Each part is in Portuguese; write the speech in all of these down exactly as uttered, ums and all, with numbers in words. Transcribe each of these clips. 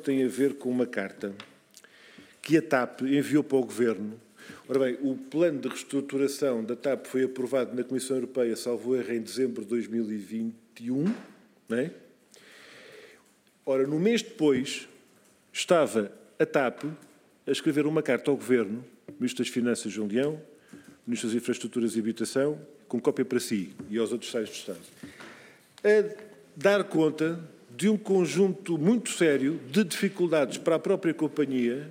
tem a ver com uma carta que a TAP enviou para o Governo. Ora bem, o plano de reestruturação da TAP foi aprovado na Comissão Europeia, salvo erro, em dezembro de dois mil e vinte e um, não é? Ora, no mês depois, estava a TAP a escrever uma carta ao Governo, Ministro das Finanças, João Leão, Ministro das Infraestruturas e Habitação, com cópia para si e aos outros Secretários de Estado, a dar conta de um conjunto muito sério de dificuldades para a própria companhia,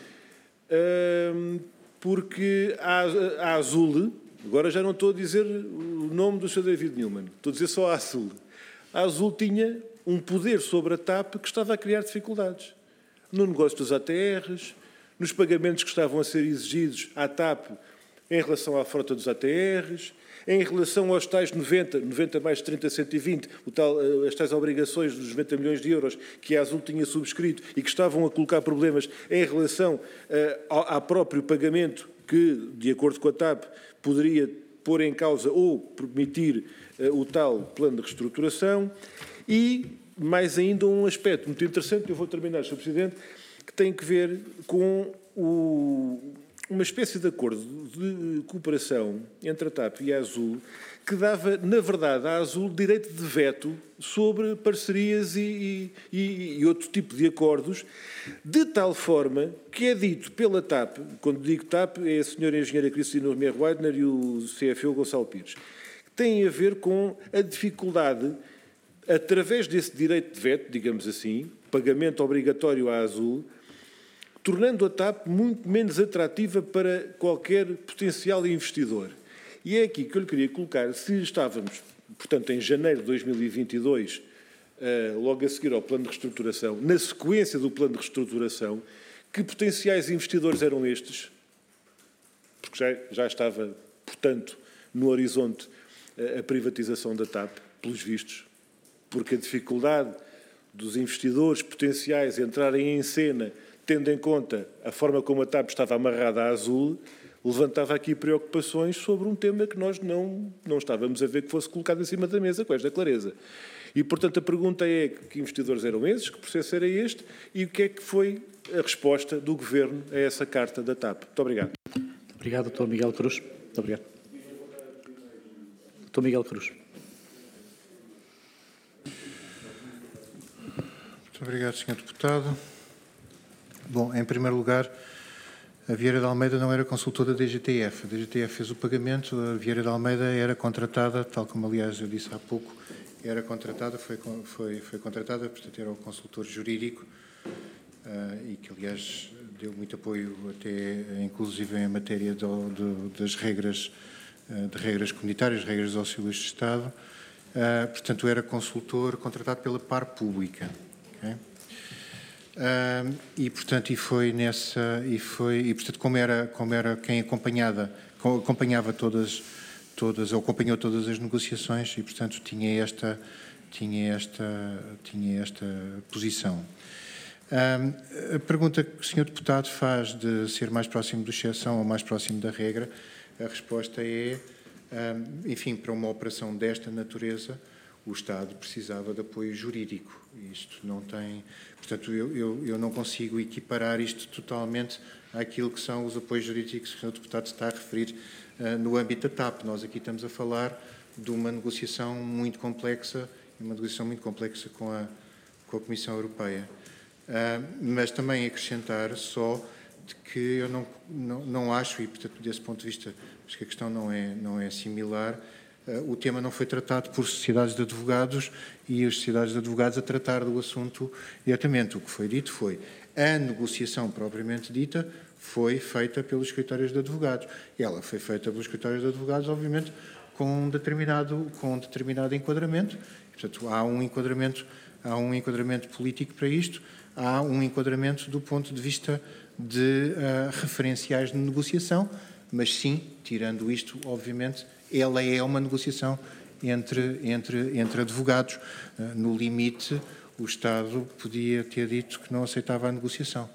porque a Azul, agora já não estou a dizer o nome do senhor David Newman, estou a dizer só a Azul. A Azul tinha um poder sobre a TAP que estava a criar dificuldades no negócio dos A T Rs, nos pagamentos que estavam a ser exigidos à TAP em relação à frota dos A T Rs, em relação aos tais noventa, noventa mais trinta, cento e vinte, o tal, as tais obrigações dos noventa milhões de euros que a Azul tinha subscrito e que estavam a colocar problemas em relação uh, ao, ao próprio pagamento que, de acordo com a TAP, poderia pôr em causa ou permitir uh, o tal plano de reestruturação. E, mais ainda, um aspecto muito interessante, eu vou terminar, senhor Presidente, que tem que ver com o... uma espécie de acordo de cooperação entre a TAP e a Azul que dava, na verdade, à Azul direito de veto sobre parcerias e, e, e outro tipo de acordos, de tal forma que é dito pela TAP, quando digo TAP é a senhora engenheira Cristina Urmier-Weidner e o C F O Gonçalo Pires, que tem a ver com a dificuldade, através desse direito de veto, digamos assim, pagamento obrigatório à Azul, tornando a TAP muito menos atrativa para qualquer potencial investidor. E é aqui que eu lhe queria colocar, se estávamos, portanto, em janeiro de dois mil e vinte e dois, logo a seguir ao plano de reestruturação, na sequência do plano de reestruturação, que potenciais investidores eram estes? Porque já, já estava, portanto, no horizonte a privatização da TAP, pelos vistos, porque a dificuldade dos investidores potenciais entrarem em cena, tendo em conta a forma como a TAP estava amarrada à Azul, levantava aqui preocupações sobre um tema que nós não, não estávamos a ver que fosse colocado em cima da mesa com esta clareza. E, portanto, a pergunta é que investidores eram esses, que processo era este e o que é que foi a resposta do Governo a essa carta da TAP. Muito obrigado. Muito obrigado, doutor Miguel Cruz. Muito obrigado. doutor Miguel Cruz. Muito obrigado, senhor Deputado. Bom, em primeiro lugar, a Vieira de Almeida não era consultora da D G T F. A D G T F fez o pagamento, a Vieira de Almeida era contratada, tal como, aliás, eu disse há pouco, era contratada, foi, foi, foi contratada, portanto, era o consultor jurídico uh, e que, aliás, deu muito apoio até, inclusive, em matéria do, do, das regras, uh, de regras comunitárias, regras dos auxílios de Estado. Uh, portanto, era consultor contratado pela par pública. Okay? Uh, e portanto e foi nessa e foi e portanto como era como era quem acompanhava acompanhava todas todas ou acompanhou todas as negociações e portanto tinha esta tinha esta tinha esta posição. Uh, a pergunta que o senhor Deputado faz de ser mais próximo da exceção ou mais próximo da regra, a resposta é, uh, enfim, para uma operação desta natureza o Estado precisava de apoio jurídico. Isto não tem... Portanto, eu, eu, eu não consigo equiparar isto totalmente àquilo que são os apoios jurídicos que o senhor Deputado está a referir uh, no âmbito da TAP. Nós aqui estamos a falar de uma negociação muito complexa, uma negociação muito complexa com a, com a Comissão Europeia. Uh, mas também acrescentar só de que eu não, não, não acho, e portanto, desse ponto de vista, acho que a questão não é, não é similar. O tema não foi tratado por sociedades de advogados e as sociedades de advogados a tratar do assunto diretamente. O que foi dito foi a negociação propriamente dita foi feita pelos escritórios de advogados. Ela foi feita pelos escritórios de advogados, obviamente, com um determinado, com um determinado enquadramento. Portanto, há um enquadramento, há um enquadramento político para isto, há um enquadramento do ponto de vista de uh, referenciais de negociação, mas sim, tirando isto, obviamente, ela é uma negociação entre, entre, entre advogados. No limite, o Estado podia ter dito que não aceitava a negociação.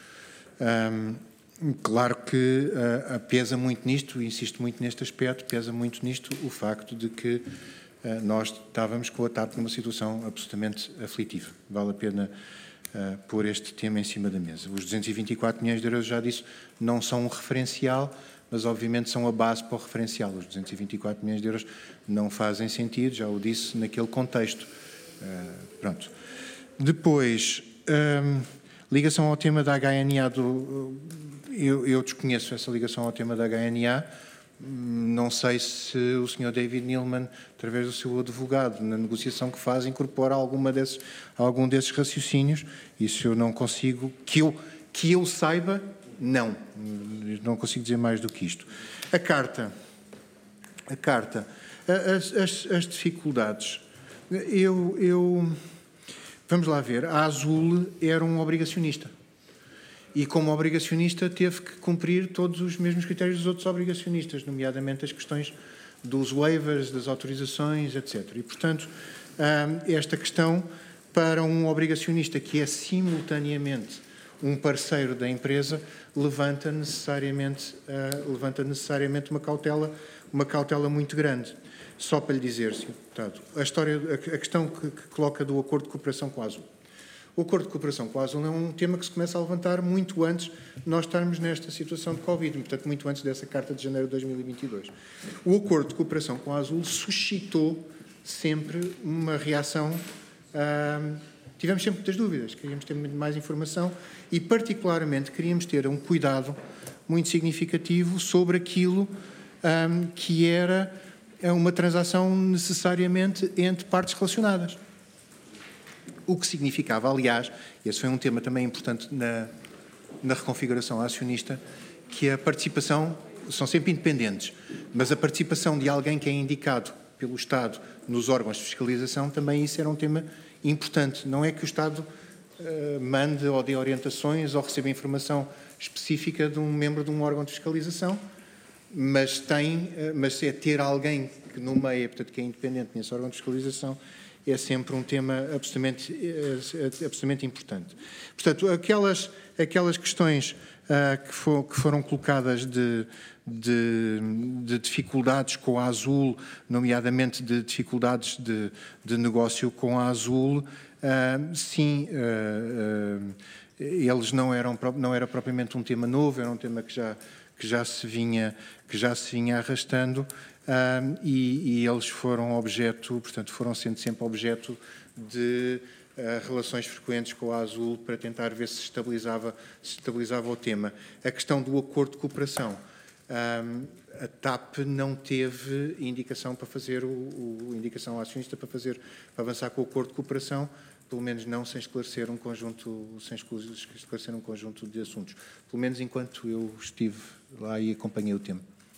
Um, claro que uh, pesa muito nisto, insisto muito neste aspecto, pesa muito nisto o facto de que uh, nós estávamos com a TAP numa situação absolutamente aflitiva. Vale a pena uh, pôr este tema em cima da mesa. Os duzentos e vinte e quatro milhões de euros, já disse, não são um referencial, mas obviamente são a base para o referencial. Os duzentos e vinte e quatro milhões de euros não fazem sentido, já o disse, naquele contexto. Uh, pronto. Depois, um, ligação ao tema da H N A, do, eu, eu desconheço essa ligação ao tema da H N A, não sei se o senhor David Neeleman, através do seu advogado, na negociação que faz, incorpora alguma desses, algum desses raciocínios. Isso eu não consigo, que eu, que eu saiba, não. Não consigo dizer mais do que isto. A carta, a carta, as, as, as dificuldades. Eu, eu, vamos lá ver, a Azul era um obrigacionista. E, como obrigacionista, teve que cumprir todos os mesmos critérios dos outros obrigacionistas, nomeadamente as questões dos waivers, das autorizações, etcétera. E, portanto, esta questão, para um obrigacionista que é simultaneamente um parceiro da empresa, levanta necessariamente, levanta necessariamente uma cautela, uma cautela muito grande. Só para lhe dizer, senhor Deputado, a, história, a questão que, que coloca do acordo de cooperação com a Azul. O acordo de cooperação com a Azul é um tema que se começa a levantar muito antes de nós estarmos nesta situação de Covid, portanto, muito antes dessa carta de janeiro de dois mil e vinte e dois. O acordo de cooperação com a Azul suscitou sempre uma reação. Hum, tivemos sempre muitas dúvidas, queríamos ter mais informação e, particularmente, queríamos ter um cuidado muito significativo sobre aquilo hum, que era uma transação necessariamente entre partes relacionadas. O que significava, aliás, esse foi um tema também importante na, na reconfiguração acionista, que a participação, são sempre independentes, mas a participação de alguém que é indicado pelo Estado nos órgãos de fiscalização, também isso era um tema importante. Não é que o Estado uh, mande ou dê orientações ou receba informação específica de um membro de um órgão de fiscalização, mas, tem, uh, mas é ter alguém que nomeia, portanto, que é independente nesse órgão de fiscalização, é sempre um tema absolutamente, absolutamente importante. Portanto, aquelas, aquelas questões uh, que, for, que foram colocadas de, de, de dificuldades com a Azul, nomeadamente de dificuldades de, de negócio com a Azul, uh, sim, uh, uh, eles não eram, não era propriamente um tema novo, era um tema que já, que já, se, vinha, que já se vinha arrastando. Um, e, e eles foram objeto, portanto, foram sendo sempre objeto de uh, relações frequentes com a Azul para tentar ver se estabilizava, se estabilizava o tema. A questão do acordo de cooperação. Um, a TAP não teve indicação para fazer, o, o indicação acionista para fazer, para avançar com o acordo de cooperação, pelo menos não sem esclarecer um conjunto, sem esclarecer um conjunto de assuntos. Pelo menos enquanto eu estive lá e acompanhei o tema.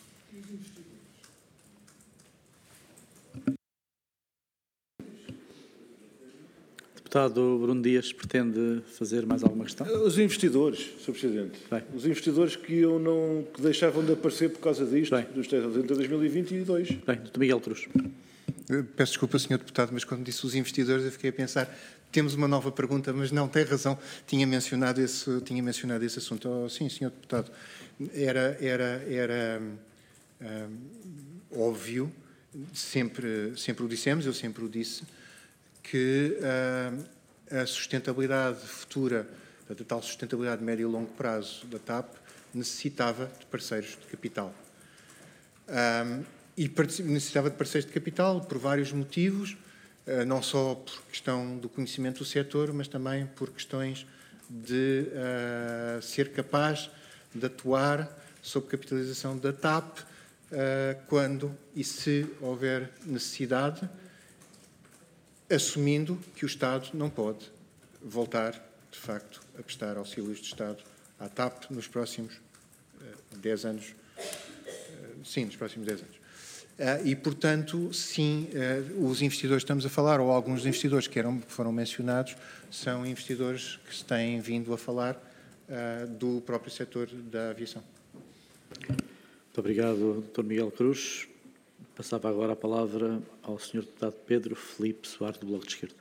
Deputado Bruno Dias, pretende fazer mais alguma questão? Os investidores, senhor Presidente. Bem. Os investidores que, eu não, que deixavam de aparecer por causa disto, Bem. dos três de dois mil e vinte e dois. Bem, doutor Miguel Cruz. Peço desculpa, senhor Deputado, mas quando disse os investidores eu fiquei a pensar, temos uma nova pergunta, mas não, tem razão, tinha mencionado esse, tinha mencionado esse assunto. Oh, sim, senhor Deputado, era, era, era um, óbvio, sempre, sempre o dissemos, eu sempre o disse, que uh, a sustentabilidade futura, a tal sustentabilidade de médio e longo prazo da TAP, necessitava de parceiros de capital. Um, e necessitava de parceiros de capital por vários motivos, uh, não só por questão do conhecimento do setor, mas também por questões de uh, ser capaz de atuar sob capitalização da TAP uh, quando e se houver necessidade, assumindo que o Estado não pode voltar, de facto, a prestar auxílios de Estado à TAP nos próximos uh, dez anos. Uh, sim, nos próximos dez anos. Uh, e, portanto, sim, uh, os investidores que estamos a falar, ou alguns dos investidores que, eram, que foram mencionados, são investidores que se têm vindo a falar uh, do próprio setor da aviação. Muito obrigado, doutor Miguel Cruz. Passava agora a palavra ao senhor deputado Pedro Filipe Soares, do Bloco de Esquerda.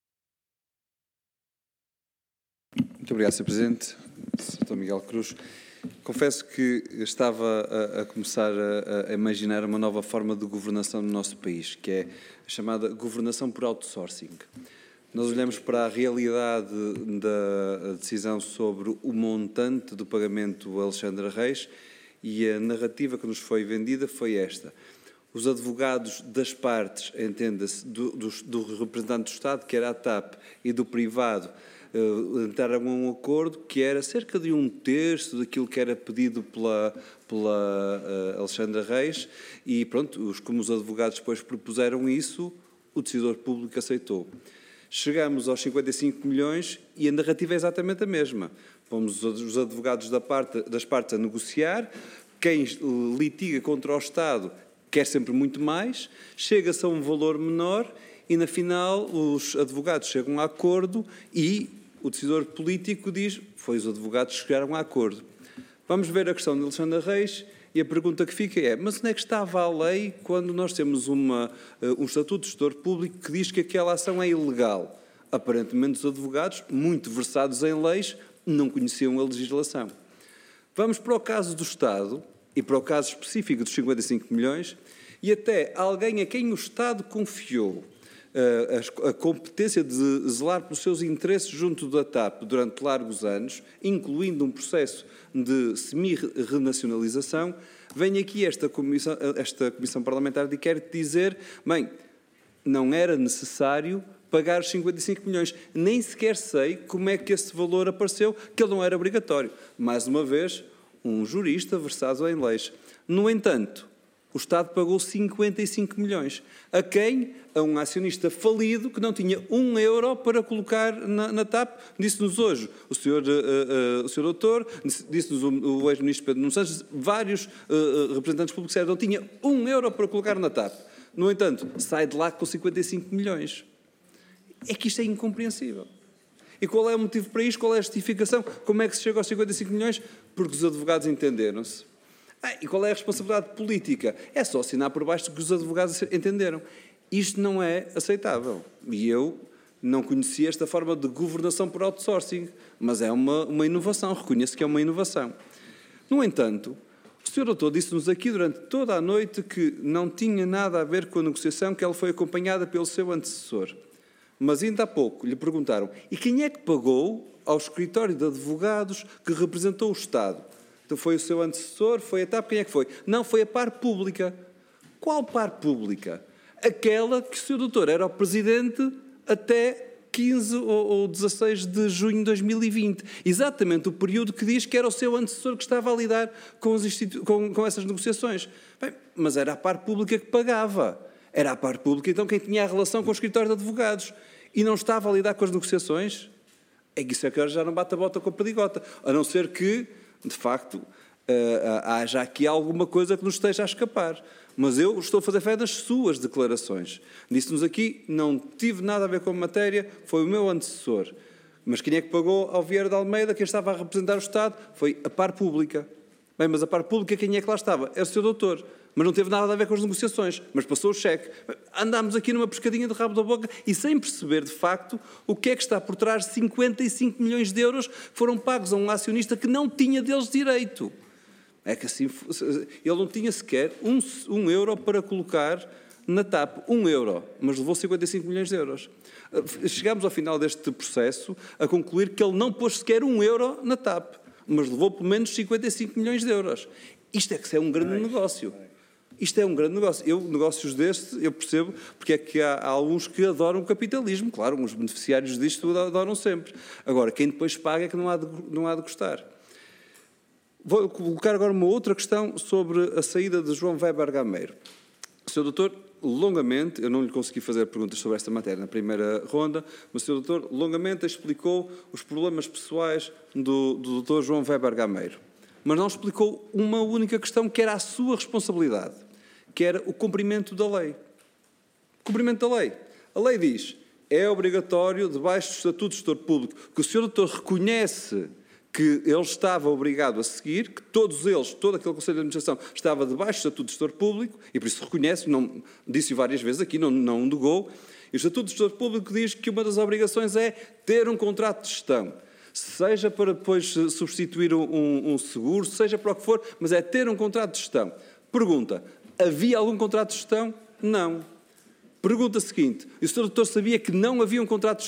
Muito obrigado, senhor Presidente. doutor Miguel Cruz. Confesso que estava a, a começar a, a imaginar uma nova forma de governação no nosso país, que é a chamada governação por outsourcing. Nós olhamos para a realidade da decisão sobre o montante do pagamento a Alexandre Reis e a narrativa que nos foi vendida foi esta. Os advogados das partes, entenda-se, do, do, do representante do Estado, que era a TAP, e do privado, uh, entraram a um acordo que era cerca de um terço daquilo que era pedido pela, pela uh, Alexandre Reis e, pronto, os, como os advogados depois propuseram isso, o decisor público aceitou. Chegamos aos cinquenta e cinco milhões e a narrativa é exatamente a mesma. Pomos os advogados da parte, das partes a negociar, quem litiga contra o Estado quer sempre muito mais, chega-se a um valor menor e, na final, os advogados chegam a acordo e o decisor político diz foi os advogados que chegaram a acordo. Vamos ver a questão de Alexandre Reis e a pergunta que fica é, mas onde é que estava a lei quando nós temos uma, um estatuto de gestor público que diz que aquela ação é ilegal? Aparentemente, os advogados, muito versados em leis, não conheciam a legislação. Vamos para o caso do Estado e para o caso específico dos cinquenta e cinco milhões e até alguém a quem o Estado confiou uh, a, a competência de zelar pelos seus interesses junto da TAP durante largos anos, incluindo um processo de semi-renacionalização, vem aqui esta comissão, esta comissão parlamentar e quer dizer, bem, não era necessário pagar os cinquenta e cinco milhões. Nem sequer sei como é que esse valor apareceu, que ele não era obrigatório. Mais uma vez, um jurista versado em leis. No entanto, o Estado pagou cinquenta e cinco milhões. A quem? A um acionista falido que não tinha um euro para colocar na, na TAP. Disse-nos hoje o senhor, uh, uh, o senhor doutor, disse-nos o, o ex-ministro Pedro Nuno Sanches, vários uh, representantes públicos disseram que não tinha um euro para colocar na TAP. No entanto, sai de lá com cinquenta e cinco milhões. É que isto é incompreensível. E qual é o motivo para isto? Qual é a justificação? Como é que se chega aos cinquenta e cinco milhões? Porque os advogados entenderam-se. Ah, e qual é a responsabilidade política? É só assinar por baixo que os advogados entenderam. Isto não é aceitável. E eu não conhecia esta forma de governação por outsourcing, mas é uma, uma inovação, reconheço que é uma inovação. No entanto, o senhor doutor disse-nos aqui durante toda a noite que não tinha nada a ver com a negociação, que ela foi acompanhada pelo seu antecessor. Mas ainda há pouco lhe perguntaram, e quem é que pagou ao escritório de advogados que representou o Estado? Então foi o seu antecessor, foi a TAP, quem é que foi? Não, foi a par pública. Qual par pública? Aquela que o senhor doutor era o presidente até quinze ou dezasseis de junho de dois mil e vinte. Exatamente o período que diz que era o seu antecessor que estava a lidar com, as institu- com, com essas negociações. Bem, mas era a par pública que pagava. Era a par pública, então, quem tinha a relação com o escritório de advogados e não estava a lidar com as negociações, é que isso é que já não bate a bota com a perdigota. A não ser que, de facto, uh, haja aqui alguma coisa que nos esteja a escapar. Mas eu estou a fazer fé das suas declarações. Disse-nos aqui, não tive nada a ver com a matéria, foi o meu antecessor. Mas quem é que pagou ao Vieira de Almeida, quem estava a representar o Estado, foi a par pública. Bem, mas a par pública, quem é que lá estava? É o seu doutor. Mas não teve nada a ver com as negociações, mas passou o cheque. Andámos aqui numa pescadinha de rabo da boca e sem perceber, de facto, o que é que está por trás de cinquenta e cinco milhões de euros que foram pagos a um acionista que não tinha deles direito. É que assim, ele não tinha sequer um, um euro para colocar na TAP. Um euro, mas levou cinquenta e cinco milhões de euros. Chegámos ao final deste processo a concluir que ele não pôs sequer um euro na TAP, mas levou pelo menos cinquenta e cinco milhões de euros. Isto é que é um grande ai, negócio. Ai. Isto é um grande negócio. Eu, negócios destes, eu percebo porque é que há, há alguns que adoram o capitalismo. Claro, os beneficiários disto adoram sempre. Agora, quem depois paga é que não há de, não há de gostar. Vou colocar agora uma outra questão sobre a saída de João Weber Gameiro. senhor doutor, longamente, eu não lhe consegui fazer perguntas sobre esta matéria na primeira ronda, mas o senhor doutor longamente explicou os problemas pessoais do, do doutor João Weber Gameiro. Mas não explicou uma única questão que era a sua responsabilidade, que era o cumprimento da lei. O cumprimento da lei. A lei diz, é obrigatório, debaixo do Estatuto de Gestor Público, que o senhor doutor reconhece que ele estava obrigado a seguir, que todos eles, todo aquele Conselho de Administração, estava debaixo do Estatuto de Gestor Público, e por isso reconhece, não, disse-o várias vezes aqui, não, não negou, e o Estatuto de Gestor Público diz que uma das obrigações é ter um contrato de gestão. seja para depois substituir um, um seguro, seja para o que for, mas é ter um contrato de gestão. Pergunta, havia algum contrato de gestão? Não. Pergunta seguinte, o senhor doutor sabia que não havia um contrato de